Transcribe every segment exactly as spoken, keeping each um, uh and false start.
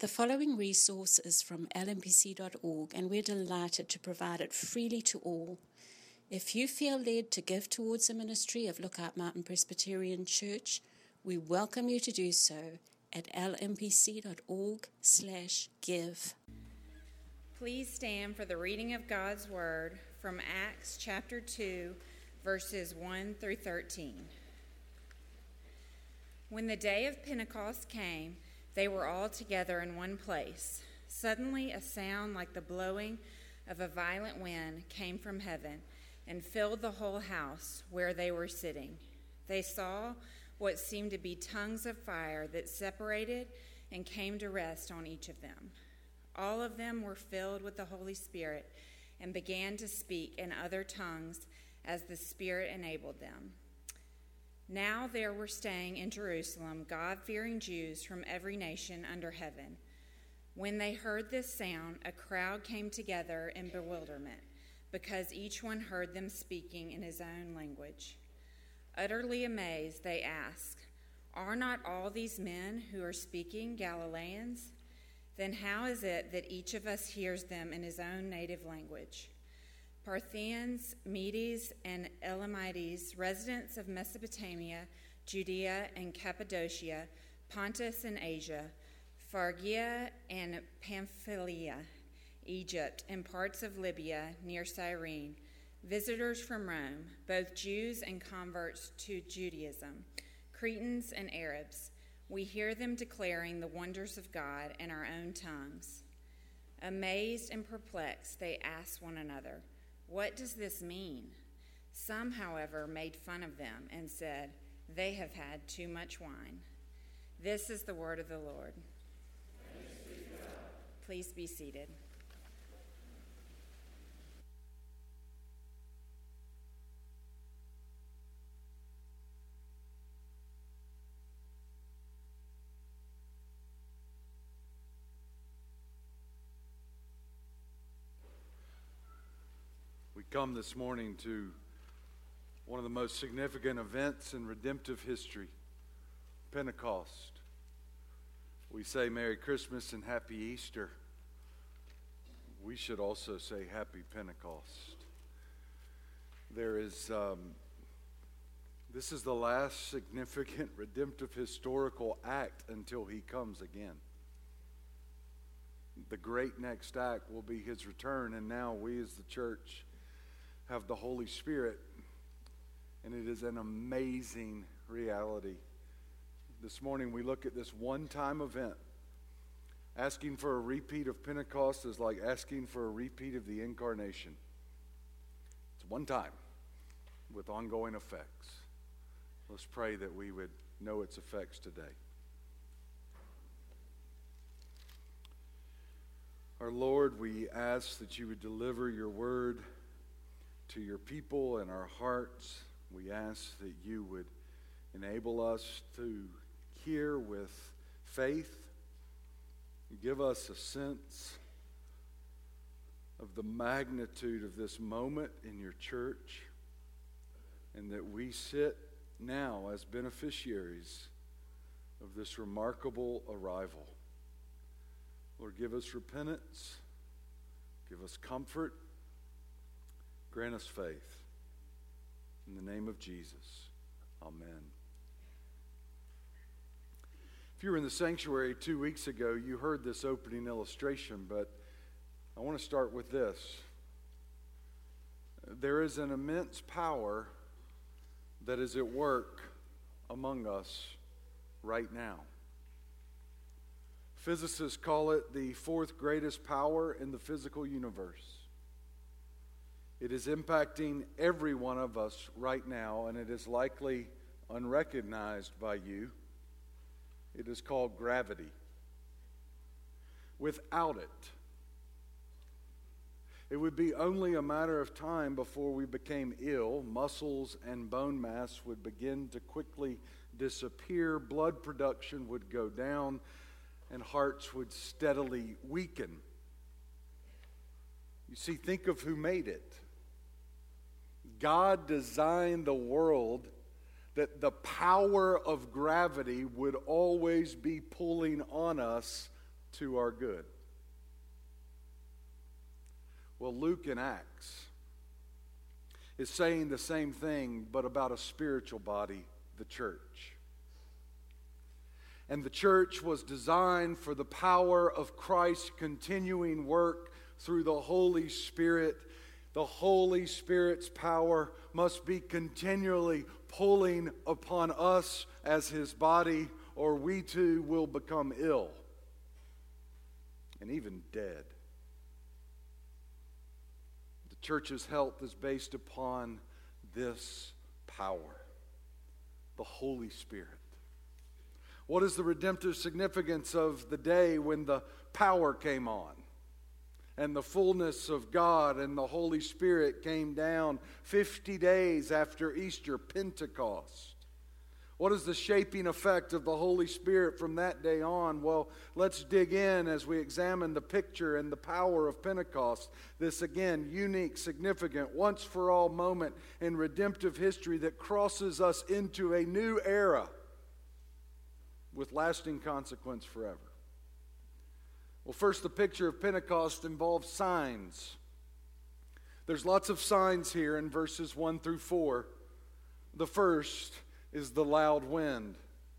The following resource is from L M P C dot org, and we're delighted to provide it freely to all. If you feel led to give towards the ministry of Lookout Mountain Presbyterian Church, we welcome you to do so at lmpc.org slash give. Please stand for the reading of God's Word from Acts chapter two, verses one through thirteen. When the day of Pentecost came, they were all together in one place. Suddenly a sound like the blowing of a violent wind came from heaven and filled the whole house where they were sitting. They saw what seemed to be tongues of fire that separated and came to rest on each of them. All of them were filled with the Holy Spirit and began to speak in other tongues as the Spirit enabled them. Now there were staying in Jerusalem God-fearing Jews from every nation under heaven. When they heard this sound, a crowd came together in bewilderment, because each one heard them speaking in his own language. Utterly amazed, they asked, "Are not all these men who are speaking Galileans? Then how is it that each of us hears them in his own native language?" Parthians, Medes, and Elamites, residents of Mesopotamia, Judea and Cappadocia, Pontus and Asia, Phrygia and Pamphylia, Egypt, and parts of Libya near Cyrene, visitors from Rome, both Jews and converts to Judaism, Cretans and Arabs, we hear them declaring the wonders of God in our own tongues. Amazed and perplexed, they asked one another, "What does this mean?" Some, however, made fun of them and said, "They have had too much wine." This is the word of the Lord. Please be seated. We come this morning to one of the most significant events in redemptive history, Pentecost. We say Merry Christmas and Happy Easter. We should also say Happy Pentecost. There is, um, this is the last significant redemptive historical act until he comes again. The great next act will be his return, and now we as the church have the Holy Spirit, and it is an amazing reality. This morning we look at this one-time event. Asking for a repeat of Pentecost is like asking for a repeat of the Incarnation. It's one time with ongoing effects. Let's pray that we would know its effects today. Our Lord, we ask that you would deliver your word to your people and our hearts. We ask that you would enable us to hear with faith. Give us a sense of the magnitude of this moment in your church, and that we sit now as beneficiaries of this remarkable arrival. Lord, give us repentance, give us comfort, grant us faith. In the name of Jesus, amen. If you were in the sanctuary two weeks ago, you heard this opening illustration, but I want to start with this. There is an immense power that is at work among us right now. Physicists call it the fourth greatest power in the physical universe. It is impacting every one of us right now, and it is likely unrecognized by you. It is called gravity. Without it, it would be only a matter of time before we became ill. Muscles and bone mass would begin to quickly disappear, blood production would go down, and hearts would steadily weaken. You see, think of who made it. God designed the world that the power of gravity would always be pulling on us to our good. Well, Luke in Acts is saying the same thing, but about a spiritual body, the church. And the church was designed for the power of Christ's continuing work through the Holy Spirit. The Holy Spirit's power must be continually pulling upon us as His body, or we too will become ill and even dead. The church's health is based upon this power, the Holy Spirit. What is the redemptive significance of the day when the power came on and the fullness of God and the Holy Spirit came down fifty days after Easter, Pentecost? What is the shaping effect of the Holy Spirit from that day on? Well, let's dig in as we examine the picture and the power of Pentecost. This, again, unique, significant, once-for-all moment in redemptive history that crosses us into a new era with lasting consequence forever. Well, first, the picture of Pentecost involves signs. There's lots of signs here in verses one through four. The first is the loud wind.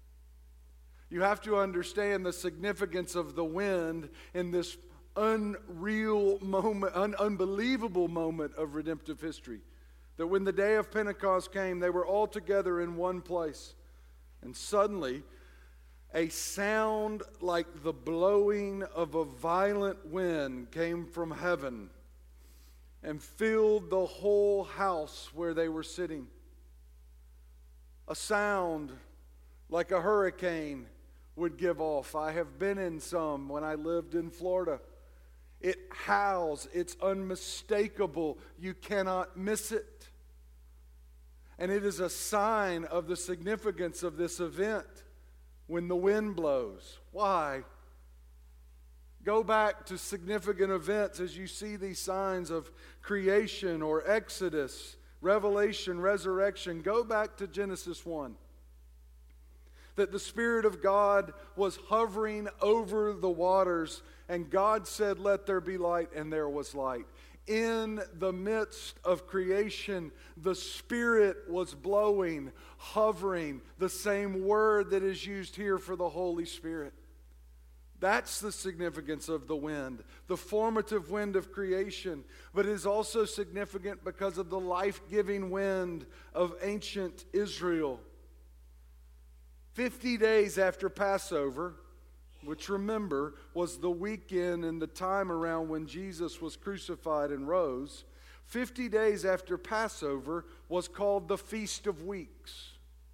You have to understand the significance of the wind in this unreal moment, un- unbelievable moment of redemptive history. That when the day of Pentecost came, they were all together in one place. And suddenly, a sound like the blowing of a violent wind came from heaven and filled the whole house where they were sitting. A sound like a hurricane would give off. I have been in some when I lived in Florida. It howls. It's unmistakable. You cannot miss it. And it is a sign of the significance of this event when the wind blows. Why? Go back to significant events as you see these signs of creation or Exodus, Revelation, resurrection. Go back to Genesis one. That the Spirit of God was hovering over the waters, and God said, "Let there be light," and there was light. In the midst of creation, the Spirit was blowing, hovering, the same word that is used here for the Holy Spirit. That's the significance of the wind, the formative wind of creation. But it is also significant because of the life-giving wind of ancient Israel. Fifty days after Passover, which, remember, was the weekend and the time around when Jesus was crucified and rose, fifty days after Passover was called the Feast of Weeks.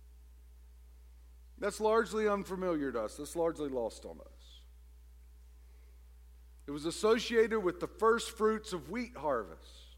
That's largely unfamiliar to us. That's largely lost on us. It was associated with the first fruits of wheat harvest.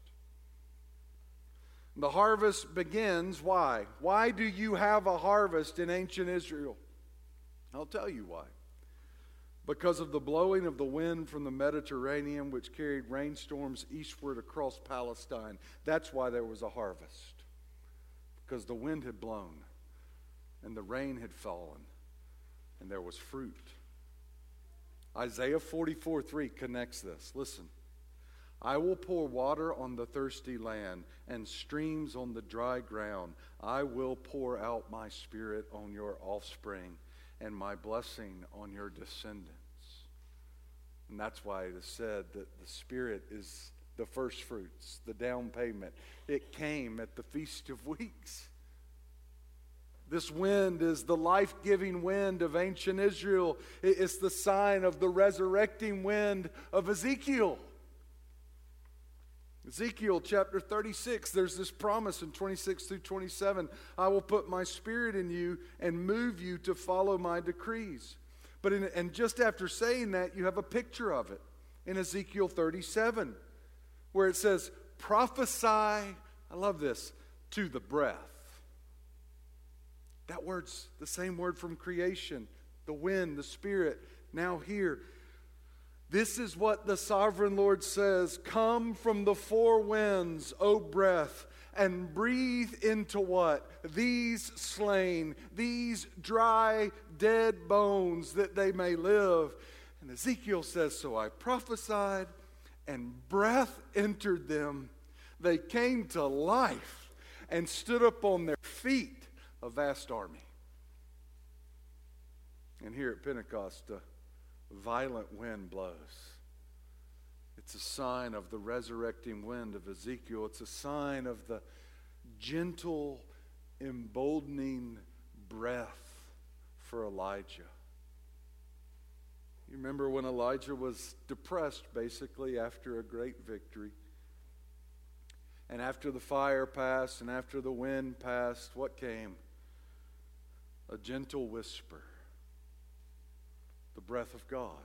The harvest begins, why? Why do you have a harvest in ancient Israel? I'll tell you why. Because of the blowing of the wind from the Mediterranean, which carried rainstorms eastward across Palestine. That's why there was a harvest. Because the wind had blown, and the rain had fallen, and there was fruit. Isaiah forty-four three connects this. Listen. I will pour water on the thirsty land and streams on the dry ground. I will pour out my Spirit on your offspring and my blessing on your descendants. And that's why it is said that the Spirit is the first fruits, the down payment. It came at the Feast of Weeks. This wind is the life-giving wind of ancient Israel. It's the sign of the resurrecting wind of Ezekiel. Ezekiel chapter thirty-six, there's this promise in twenty-six through twenty-seven. I will put my Spirit in you and move you to follow my decrees. But in, and just after saying that, you have a picture of it in Ezekiel thirty-seven, where it says, prophesy, I love this, to the breath. That word's the same word from creation, the wind, the Spirit, now here. This is what the sovereign Lord says, come from the four winds, O breath, and breathe into what? These slain, these dry, dead bones, that they may live. And Ezekiel says, so I prophesied, and breath entered them. They came to life and stood up on their feet, a vast army. And here at Pentecost, a violent wind blows. It's a sign of the resurrecting wind of Ezekiel. It's a sign of the gentle, emboldening breath for Elijah. You remember when Elijah was depressed, basically, after a great victory. And after the fire passed and after the wind passed, what came? A gentle whisper. The breath of God.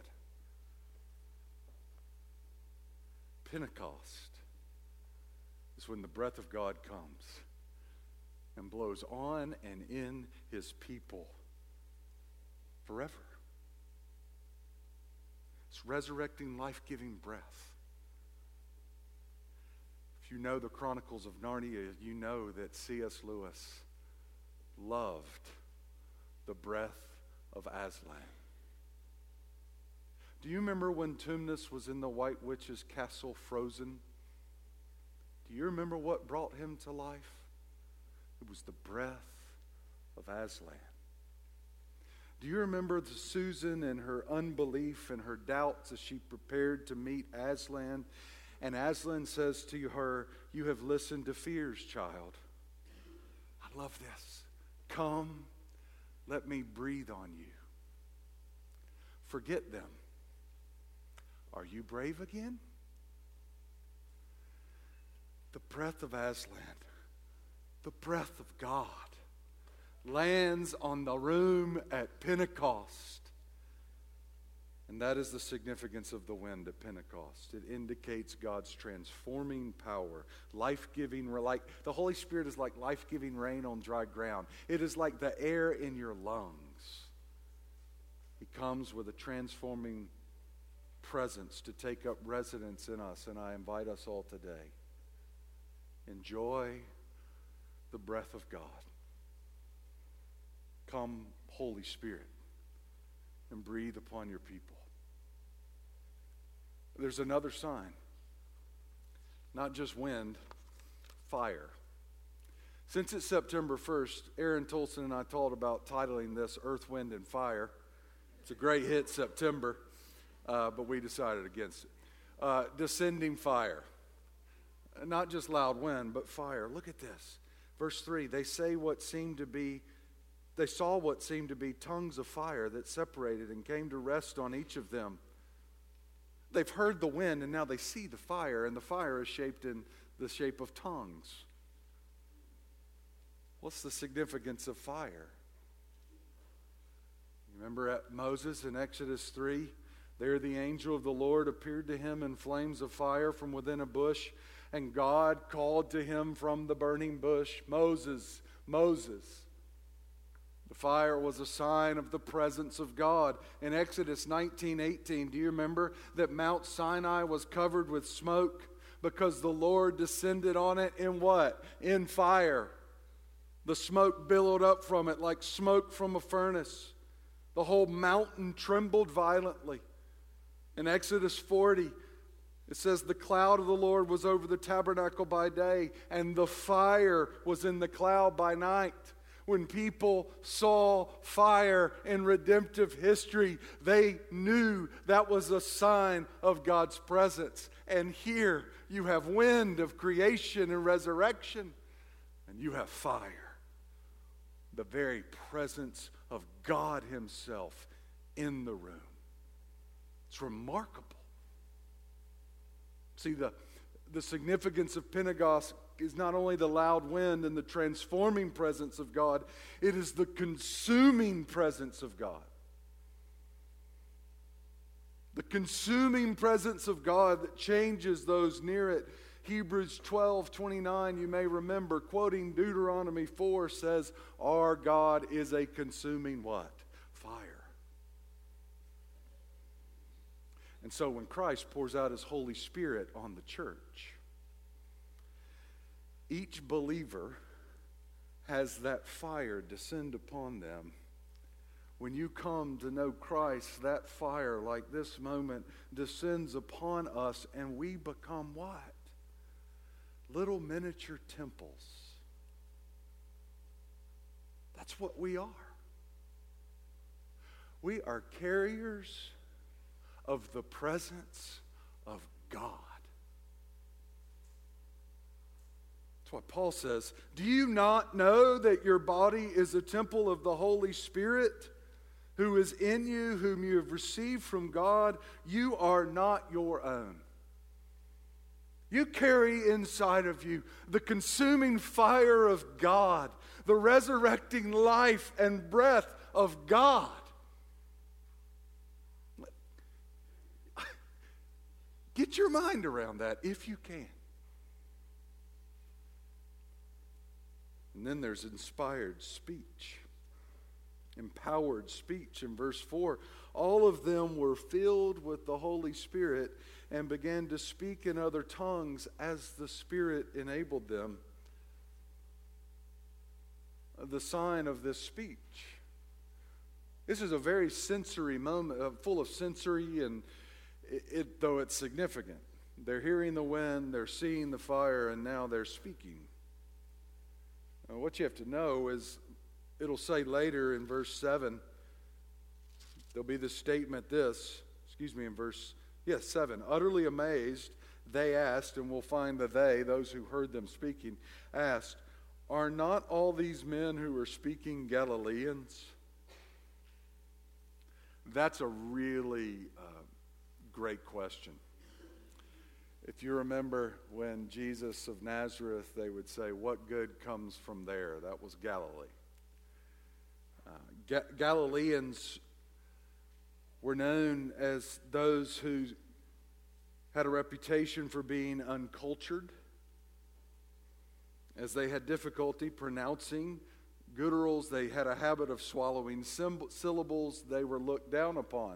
Pentecost is when the breath of God comes and blows on and in His people forever. It's resurrecting, life-giving breath. If you know the Chronicles of Narnia, you know that C S Lewis loved the breath of Aslan. Do you remember when Tumnus was in the White Witch's castle frozen? Do you remember what brought him to life? It was the breath of Aslan. Do you remember the Susan and her unbelief and her doubts as she prepared to meet Aslan? And Aslan says to her, you have listened to fears, child. I love this. Come, let me breathe on you. Forget them. Are you brave again? The breath of Aslan, the breath of God, lands on the room at Pentecost. And that is the significance of the wind at Pentecost. It indicates God's transforming power, life-giving, like the Holy Spirit is like life-giving rain on dry ground. It is like the air in your lungs. He comes with a transforming presence to take up residence in us, and I invite us all today. Enjoy the breath of God. Come, Holy Spirit, and breathe upon your people. There's another sign. Not just wind, fire. Since it's September first, Aaron Tolson and I thought about titling this Earth, Wind, and Fire. It's a great hit, September, uh, but we decided against it. Uh, descending fire. Not just loud wind, but fire. Look at this. Verse three, they say what seemed to be They saw what seemed to be tongues of fire that separated and came to rest on each of them. They've heard the wind and now they see the fire, and the fire is shaped in the shape of tongues. What's the significance of fire? Remember at Moses in Exodus three? There the angel of the Lord appeared to him in flames of fire from within a bush, and God called to him from the burning bush, Moses, Moses. The fire was a sign of the presence of God. In Exodus nineteen eighteen, do you remember that Mount Sinai was covered with smoke because the Lord descended on it in what? In fire. The smoke billowed up from it like smoke from a furnace. The whole mountain trembled violently. In Exodus forty, it says the cloud of the Lord was over the tabernacle by day, and the fire was in the cloud by night. When people saw fire in redemptive history, they knew that was a sign of God's presence. And here you have wind of creation and resurrection, and you have fire, the very presence of God Himself in the room. It's remarkable. See, the, the significance of Pentecost is not only the loud wind and the transforming presence of God, it is the consuming presence of God. The consuming presence of God that changes those near it. Hebrews twelve twenty-nine, you may remember, quoting Deuteronomy four, says, our God is a consuming what? Fire. And so when Christ pours out His Holy Spirit on the church, each believer has that fire descend upon them When you come to know Christ, that fire, like this moment, descends upon us, and we become what? Little miniature temples. That's what we are. We are carriers of the presence of God. That's what Paul says. Do you not know that your body is a temple of the Holy Spirit who is in you, whom you have received from God? You are not your own. You carry inside of you the consuming fire of God, the resurrecting life and breath of God. Get your mind around that if you can. And then there's inspired speech, empowered speech. In verse four, all of them were filled with the Holy Spirit and began to speak in other tongues as the Spirit enabled them. The sign of this speech. This is a very sensory moment, uh, full of sensory, and it, it, though it's significant. They're hearing the wind, they're seeing the fire, and now they're speaking. Now, what you have to know is, it'll say later in verse seven, there'll be this statement, this, excuse me, in verse, yes, seven. Utterly amazed, they asked, and we'll find the they, those who heard them speaking, asked, are not all these men who are speaking Galileans? That's a really uh, great question. If you remember when Jesus of Nazareth, they would say, what good comes from there? That was Galilee. Uh, Ga- Galileans were known as those who had a reputation for being uncultured, as they had difficulty pronouncing gutturals. They had a habit of swallowing syllables. They were looked down upon.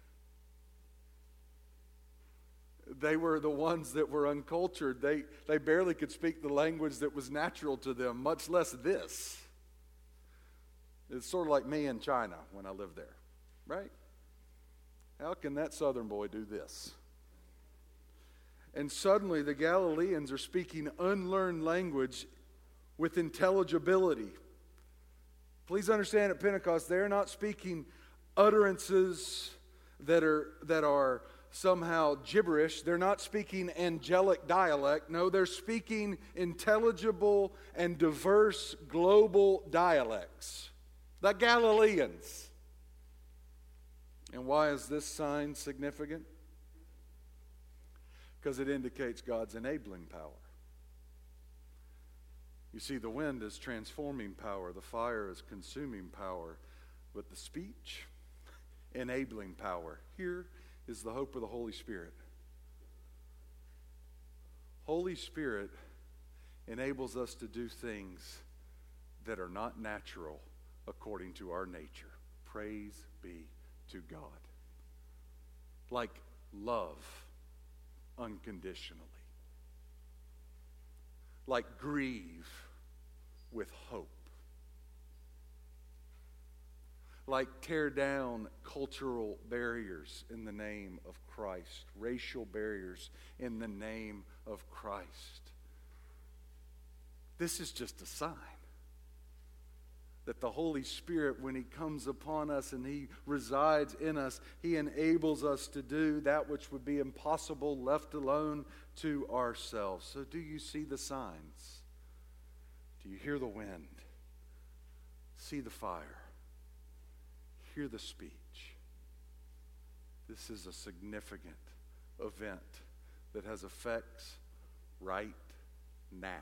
They were the ones that were uncultured. They, they barely could speak the language that was natural to them, much less this. It's sort of like me in China when I lived there, right? How can that southern boy do this? And suddenly the Galileans are speaking unlearned language with intelligibility. Please understand, at Pentecost, they're not speaking utterances that are that are somehow gibberish. They're not speaking angelic dialect. No, they're speaking intelligible and diverse global dialects. The Galileans. And why is this sign significant? Because it indicates God's enabling power. You see, the wind is transforming power, the fire is consuming power, but the speech, enabling power. Here is the hope of the Holy Spirit. Holy Spirit enables us to do things that are not natural according to our nature. Praise be to God. Like love unconditionally. Like grieve with hope. Like tear down cultural barriers in the name of Christ. Racial barriers in the name of Christ. This is just a sign that the Holy Spirit, when He comes upon us and He resides in us, He enables us to do that which would be impossible left alone to ourselves. So do you see the signs? Do you hear the wind? See the fire? Hear the speech? This is a significant event that has effects right now.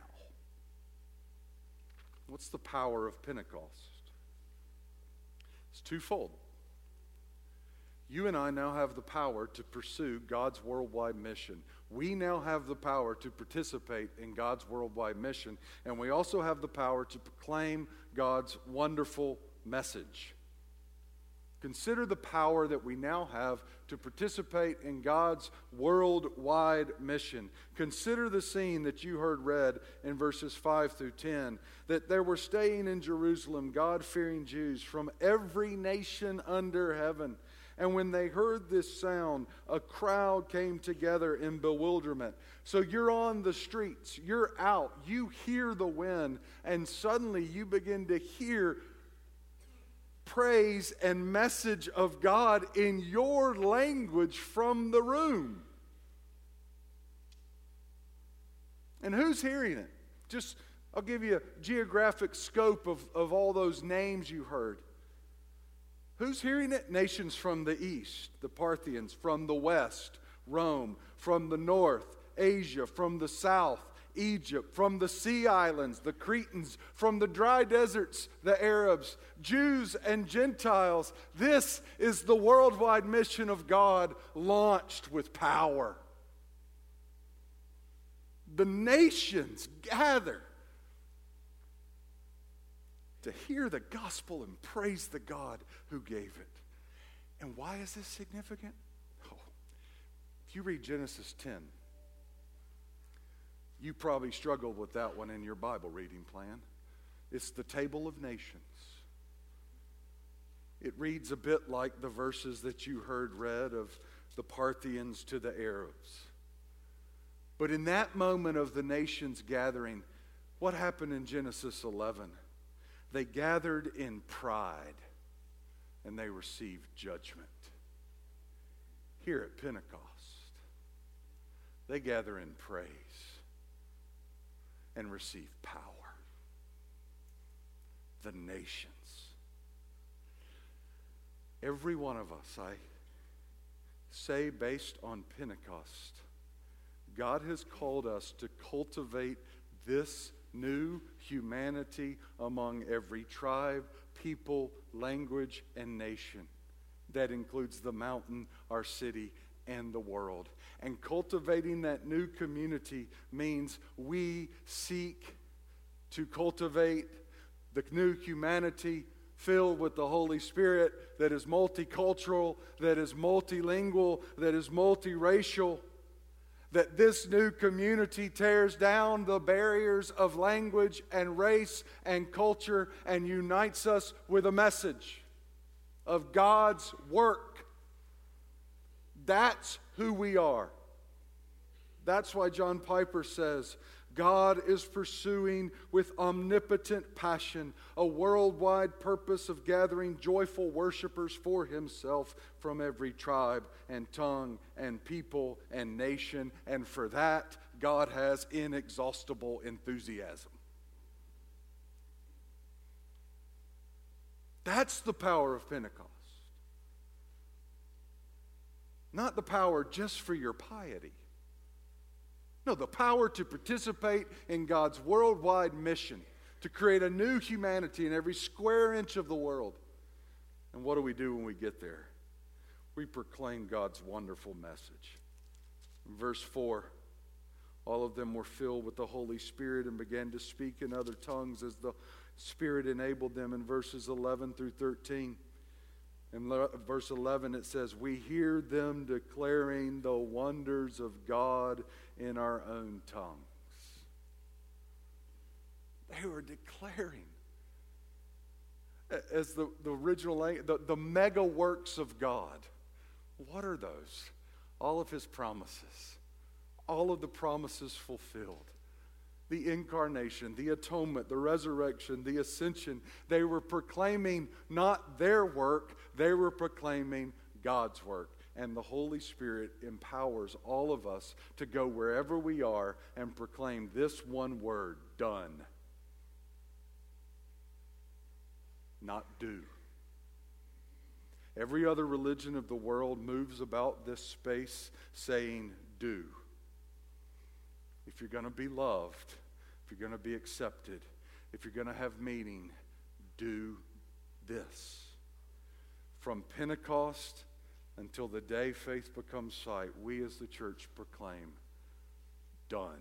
What's the power of Pentecost? It's twofold. You and I now have the power to pursue God's worldwide mission. We now have the power to participate in God's worldwide mission, and we also have the power to proclaim God's wonderful message. Consider the power that we now have to participate in God's worldwide mission. Consider the scene that you heard read in verses five through ten, that there were staying in Jerusalem God-fearing Jews from every nation under heaven. And when they heard this sound, a crowd came together in bewilderment. So you're on the streets, you're out, you hear the wind, and suddenly you begin to hear praise and message of God in your language from the room. And who's hearing it? Just, I'll give you a geographic scope of, of all those names you heard. Who's hearing it? Nations from the east, the Parthians, from the west, Rome, from the north, Asia, from the south, Egypt, from the sea islands, the Cretans, from the dry deserts, the Arabs, Jews and Gentiles. This is the worldwide mission of God launched with power. The nations gather to hear the gospel and praise the God who gave it. And why is this significant? Oh, if you read Genesis ten, you probably struggled with that one in your Bible reading plan. It's the table of nations. It reads a bit like the verses that you heard read of the Parthians to the Arabs. But in that moment of the nations gathering, what happened in Genesis eleven? They gathered in pride and they received judgment. Here at Pentecost, they gather in praise and receive power. The nations. Every one of us, I say based on Pentecost, God has called us to cultivate this new humanity among every tribe, people, language, and nation. That includes the mountain, our city, and the world. And cultivating that new community means we seek to cultivate the new humanity filled with the Holy Spirit that is multicultural, that is multilingual, that is multiracial. That this new community tears down the barriers of language and race and culture and unites us with a message of God's work. That's who we are. That's why John Piper says, God is pursuing with omnipotent passion a worldwide purpose of gathering joyful worshipers for himself from every tribe and tongue and people and nation. And for that, God has inexhaustible enthusiasm. That's the power of Pentecost. Not the power just for your piety. No, the power to participate in God's worldwide mission, to create a new humanity in every square inch of the world. And what do we do when we get there? We proclaim God's wonderful message. In verse four, all of them were filled with the Holy Spirit and began to speak in other tongues as the Spirit enabled them. In verses eleven through thirteen, in verse eleven it says, we hear them declaring the wonders of God in our own tongues. They were declaring, as the, the original language, the, the mega works of God. What are those? All of his promises. All of the promises fulfilled. The incarnation, the atonement, the resurrection, the ascension. They were proclaiming not their work, they were proclaiming God's work. And the Holy Spirit empowers all of us to go wherever we are and proclaim this one word, done. Not do. Every other religion of the world moves about this space saying do. If you're going to be loved, if you're going to be accepted, if you're going to have meaning, do this. From Pentecost until the day faith becomes sight, we as the church proclaim, done.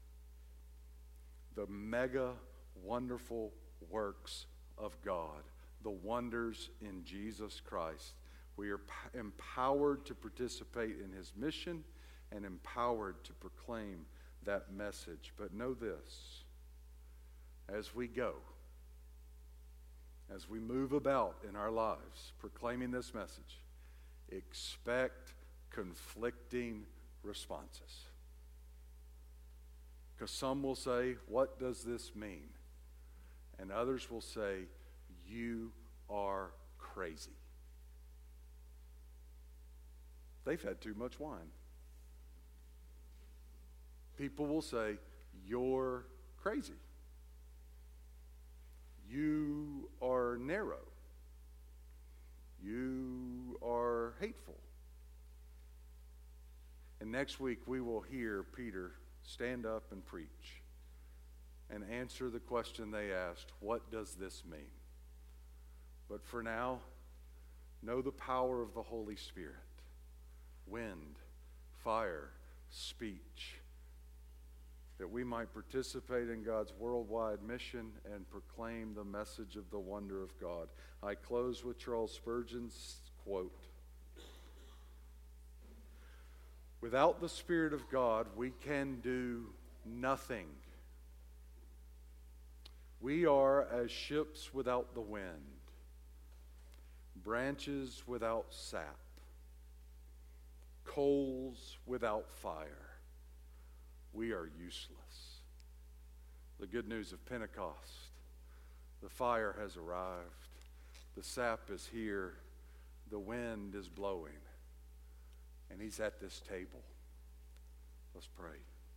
The mega wonderful works of God the wonders in Jesus Christ. We are p- empowered to participate in his mission and empowered to proclaim that message. But know this, as we go, as we move about in our lives proclaiming this message, expect conflicting responses. Because some will say, what does this mean? And others will say, you are crazy. They've had too much wine. People will say, you're crazy. You are narrow. You are hateful. And next week we will hear Peter stand up and preach and answer the question they asked, what does this mean? But for now, know the power of the Holy Spirit. Wind, fire, speech. That we might participate in God's worldwide mission and proclaim the message of the wonder of God. I close with Charles Spurgeon's quote. Without the Spirit of God, we can do nothing. We are as ships without the wind, branches without sap, coals without fire. We are useless. The good news of Pentecost, the fire has arrived, the sap is here, the wind is blowing, and he's at this table. Let's pray.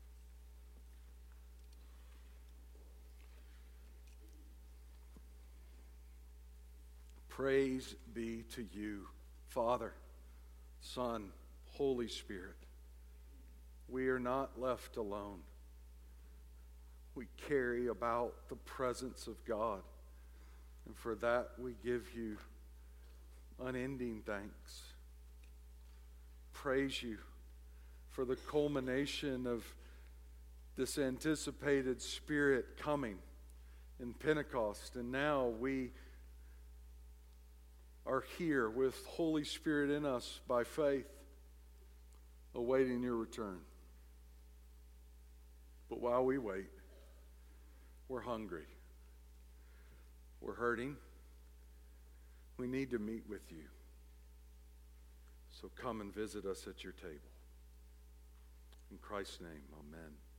Praise be to you, Father, Son, Holy Spirit. We are not left alone. We carry about the presence of God. And for that we give you unending thanks. Praise you for the culmination of this anticipated Spirit coming in Pentecost. And now we are here with Holy Spirit in us by faith, awaiting your return. But while we wait, we're hungry. We're hurting. We need to meet with you. So come and visit us at your table. In Christ's name, amen.